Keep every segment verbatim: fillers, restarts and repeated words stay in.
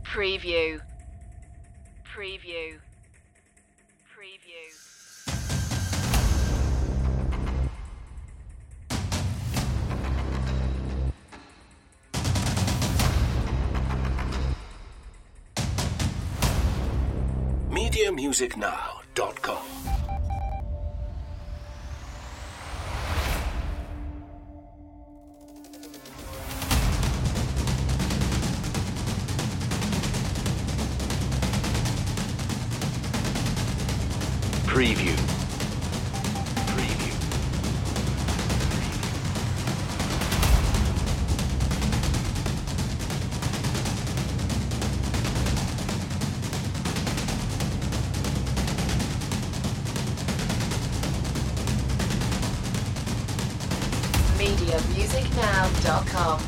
Preview. Preview. Preview. media music now dot com. Preview. Preview. media music now dot com.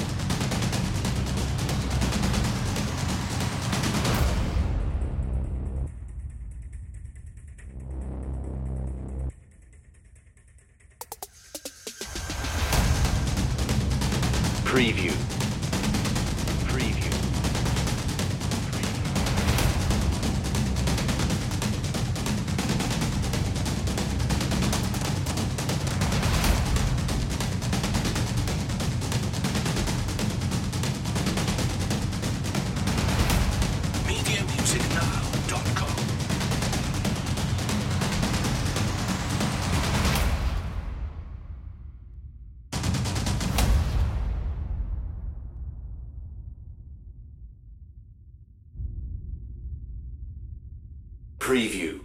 Preview. Preview. media music now dot com. Preview.